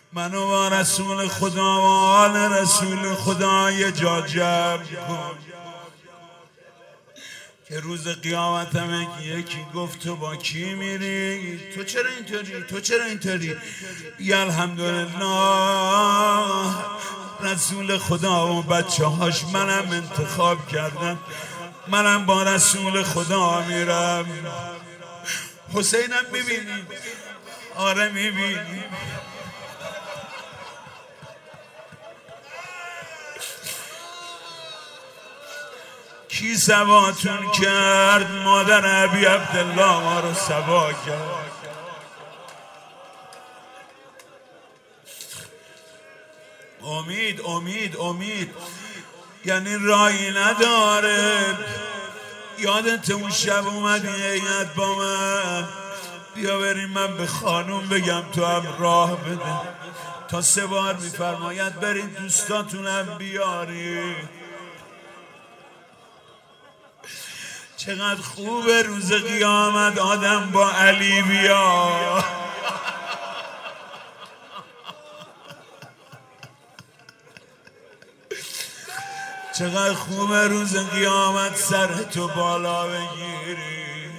منو با رسول خدا و آل رسول خدا یه جا جمع کن که روز قیامت هم یکی گفت تو با کی میری؟ تو چرا اینطوری؟ تو چرا اینطوری؟ یا الحمدلله رسول خدا و بچه هاش منم انتخاب کردن، منم با رسول خدا میرم. حسینم میبینی؟ آره میبینی. کی سواتون کرد؟ مادر ابی عبدالله ما رو سوا کرد. امید امید امید یعنی رایی نداره. یادت اون شب اومدی هیئت با من بیا بریم من به خانوم بگم تو هم راه بده. تا 3 بار میفرماید برید دوستاتونم بیاری. چقدر خوبه روز قیامت آدم با علی بیا. چقدر خوبه روز قیامت سرتو بالا بگیری.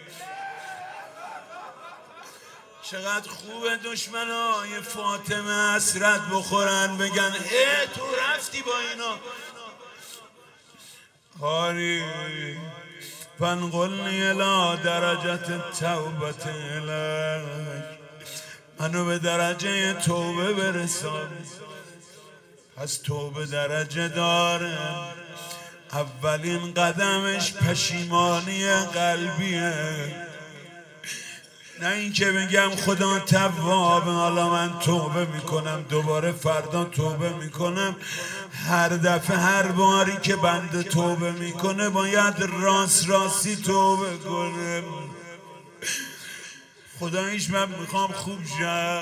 چقدر خوبه دشمنای فاطمه حسرت بخورن بگن تو رفتی با اینا. هاری فانقلنی الی درجت توبت الیک، منو به درجه توبه برسان. پس توبه درجه داره. اولین قدمش پشیمانی قلبیه، نه اینکه بگم خدا توابه حالا من توبه میکنم دوباره فردا توبه میکنم. هر دفعه هر باری که بنده توبه میکنه باید راستی توبه کنه. خداییش من میخوام خوب شم.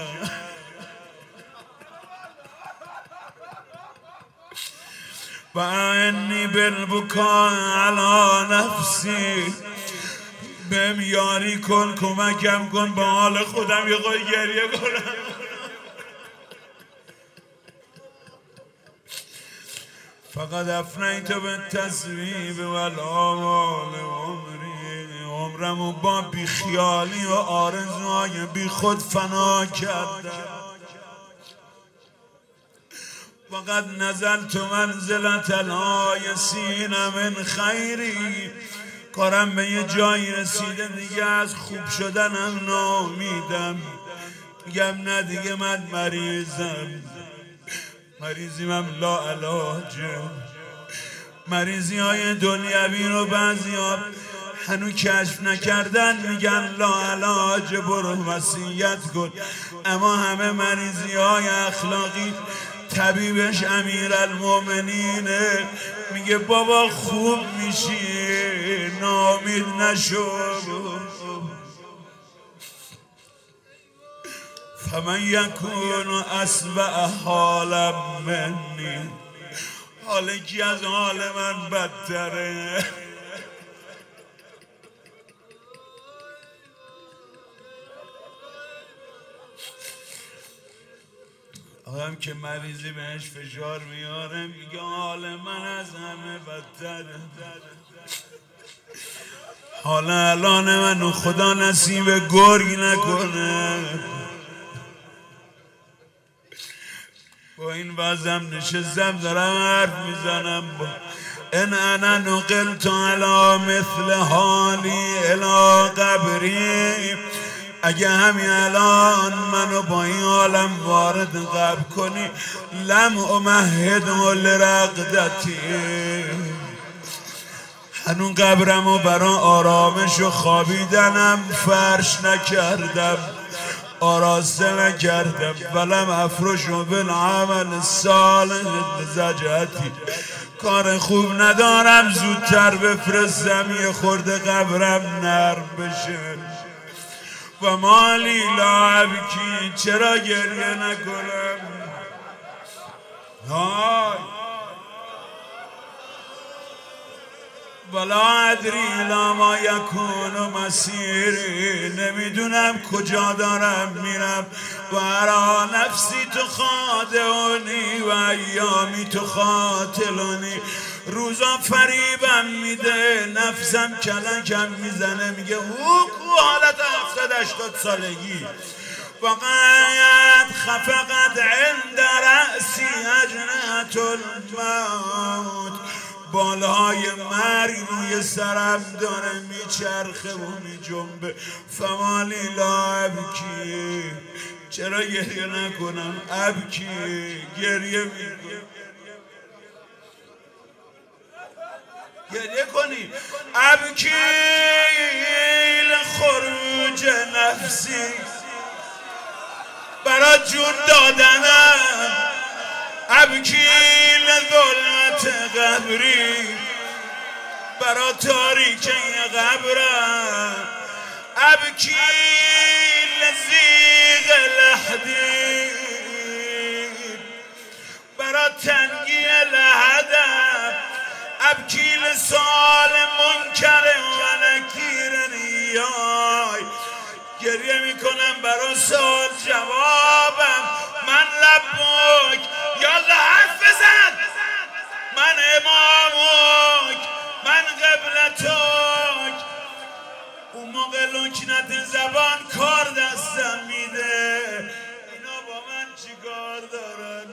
و انی بالبکا علی نفسی، بهم یاری کن کمکم کن با حال خودم یه قای گریه کنم. فقط افنیت به تصویب و الامال عمرمو با بیخیالی و آرزوهای بی خود فنا کردم. فقط نزلت منزلت الآیسین من خیری، کارم به یه جایی رسیده دیگه از خوب شدنم ناامیدم. میگم نه دیگه من مریضیم لا علاجه. مریضی های دنیوی رو بعضی ها هنو کشف نکردن میگن لا علاج برو وصیت کن. اما همه مریضی های اخلاقی طبیبش امیرالمومنینه، میگه بابا خوب میشی ناامید نشو. فمن یکون اصبع حالا منی، حال کی از حال من بدتره؟ آدم که مریضی بهش فشار میاره میگه حال من از همه بدتره. حالا الان منو خدا نصیب گرگ نکنه. با این وضعم نشستم دارم حرف میزنم با ان انا نقلت علی مثل حالی الی قبری. اگه همین الان منو با این عالم وارد قبر کنی لم امهد لرقدتی، هنون قبرمو برا آرامش و خوابیدنم فرش نکردم، آراسته نکردم. ولم افرش بالعمل صالح لزجتی، کار خوب ندارم زودتر بفرستم یه خورده قبرم نرم بشه. و مالی لا ابکی، چرا گریه نکنم؟ های ولا ادری لا ما یکون مسیری، نمیدونم کجا دارم میرم. و ارا نفسی تو خادعونی و ایامی تو خاطلونی، روزا فریبم میده، نفسم کلکم میزنه، میگه او حالت 70-80 سالگی. وقد خفقت عند رأسی اجنحة الموت، بالهای مرگ روی سرم داره میچرخه و میجنبه. فمالی لا ابکی، چرا گریه نکنم؟ ابکی، گریه میکنم. گریه کنی. ابکی لخروج نفسی، برا جون دادنم. ابکی لظلمت قبری، برا تاریکی قبرم. ابکی لزیغ لحدی، برا تنگی لحدم. ابکی لسال منکر و نکیرنی، گریه میکنم برا سال جوابم. من لبک، یالا حرف بزن. من امامک، من قبلتک. اون موقع لکنت زبان کار دستم میده، اینا با من چیکار دارن؟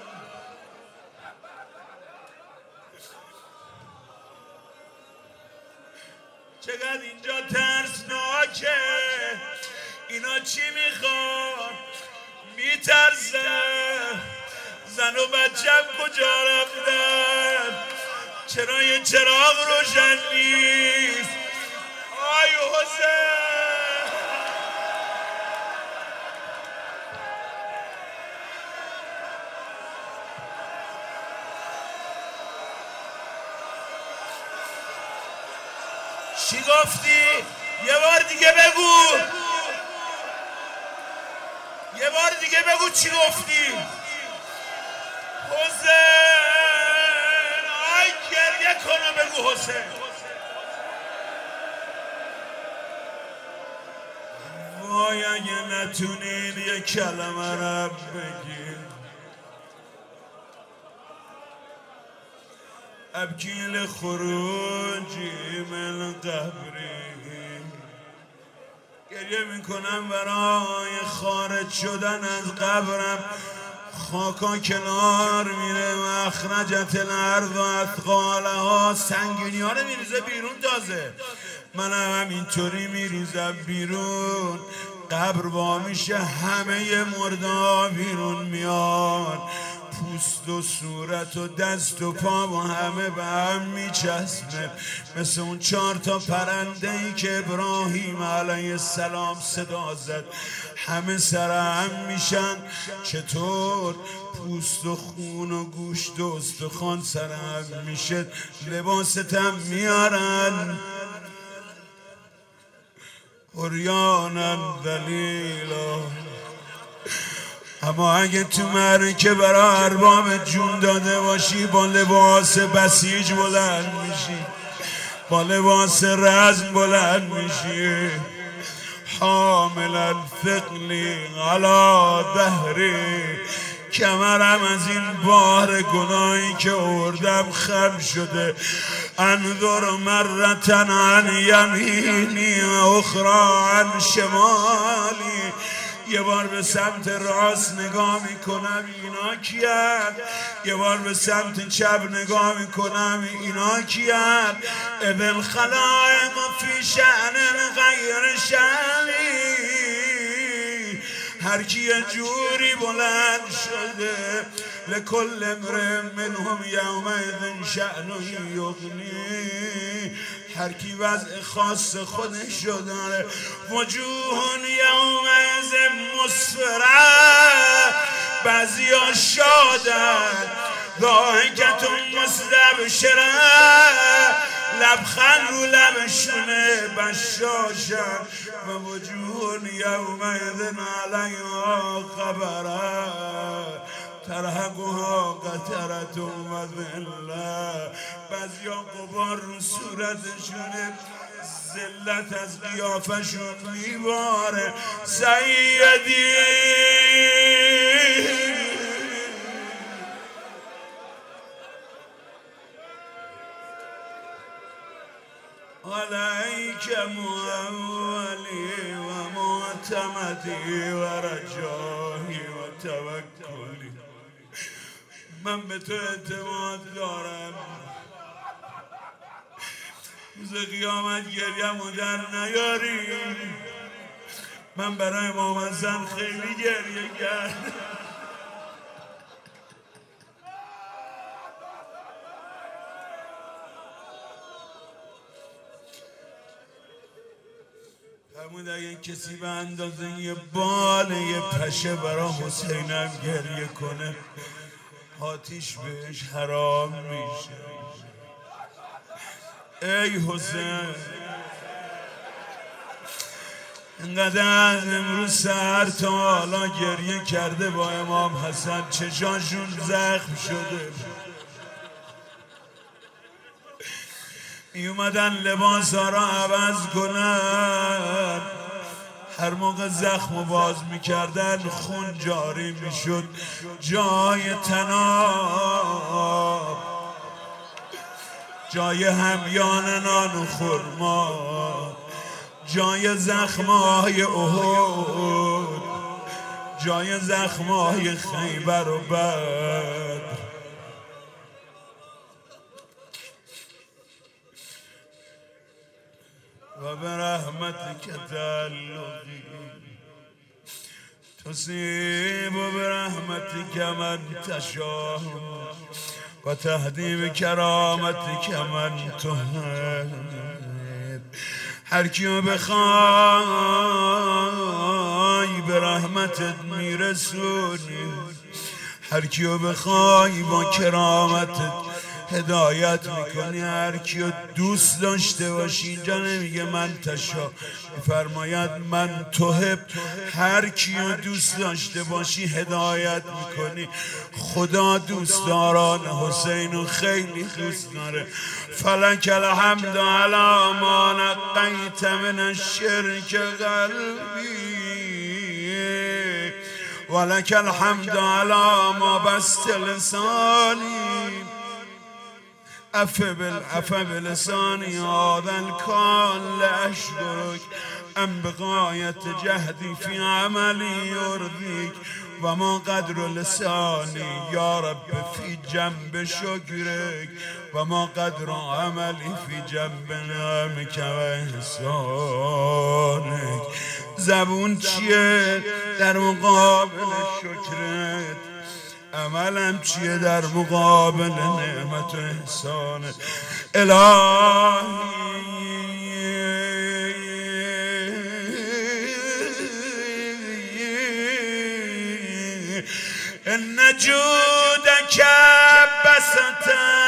چقدر اینجا ترسناکه. اینا چی میخوان؟ میترسن. زن و بچم کجا رفتن؟ چرا یه چراغ روشن نیست؟ آی حسین، چی گفتی؟ یه بار دیگه بگو، یه بار دیگه بگو چی گفتی؟ حسین، آی گریه کن و بگو حسین. وای اگه نتونین یه کلمه رب بگین. ابکی لخروجی من قبری، گریه میکنم برای خارج شدن از قبرم. خاکا کنار میره، مخرجت الارض و اثقالها، سنگینی ها رو میریزه بیرون. تازه منم همینطوری میریزم بیرون. قبر وا میشه، همه مردا بیرون میان. پوست و صورت و دست و پا و همه به هم میچسبه، مثل اون 4 پرنده ای که ابراهیم علیه السلام صدا زد. همه سرهم میشن. چطور؟ پوست و خون و گوشت و استخوان سرهم میشه، لباستم میارن. عریانن ذلیلا. اما اگه تو معرکه برای ارباب جون داده باشی، با لباس بسیج بلند میشی، با لباس رزم بلند میشی. حامل الثقلی علی ظهری، کمرم از این بار گناهی که آوردم خم شده. انظر مرتن عن یمینی و اخرى عن شمالی، یه بار به سمت راست نگاه میکنم، اینا کیان؟ یه بار به سمت چپ نگاه میکنم، اینا کیان؟ اذ الخلائق فی شأن غیر شأنی، هر کی یه جوری بلند شده. لکل امرئ منهم یومئذ شأن یغنی، هر کی وضع خاص خودش رو داره. وجوه یومئذ مسفره، بعضیا شادن. ضاحکة مستبشره، لبخند رو لبشونه بشاشن. و وجوه یومئذ علیها غبره، ترحقها قطرة و ذله. بعضیا غبار رو صورتشونه، ذلت از قیافشون میباره. سیدی علیک مولی و معتمدی و رجایی و توکلی. من به تو اعتماد دارم، روز قیامت گریه‌مو در نیاری. من برای امام حسن خیلی گریه کردم. فرمود اگه کسی به اندازه یه بال یه پشه برا حسینم گریه کنه، آتیش بهش حرام میشه. ای حسین، اینقدر از امروز سر تا حالا گریه کرده با امام حسن، چشاشون زخم شده. می اومدن لباس ها را عوض کنن، هر موقع زخم رو باز میکردن خون جاری میشد. جای تناب، جای همیان نان و خرما، جای زخمای احد، جای زخمای خیبر و بدر. و برحمتک تعلقی تصیب و برحمتک من تشاء و تهدی بکرامتک من تحب. هر کیو بخوای به رحمتت میرسونی، هر کیو بخوای با کرامتت هدایت میکنی. هر کیو دوست داشته باشی، اینجا نمیگه من تشا، فرماید من تحب. هر کیو دوست داشته باشی هدایت میکنی. خدا دوستداران حسین رو خیلی دوست داره. فلک الحمد علی ما نقیت من الشرک قلبی ولک الحمد علی ما بست لسانی. عفو بلسانی هذا الکان لاشکرک ام بغایت جهدی فی عملی یرضیک و ما قدر لسانی یا رب فی جنب شکرک و ما قدر عملی فی جنب نعمک و احسانک. زبون چیه در مقابل شکرت؟ عملم چیه در مقابل نعمت و احسانت؟ الهی ان جودک بسط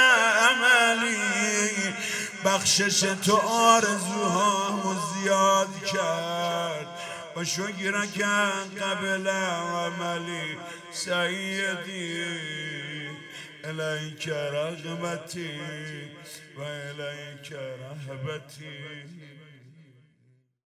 عملی، بخشش تو آرزوهامو زیاد کرد. و شکرک قبل عملی سیدی الیک رغبتی و الیک رهبتی.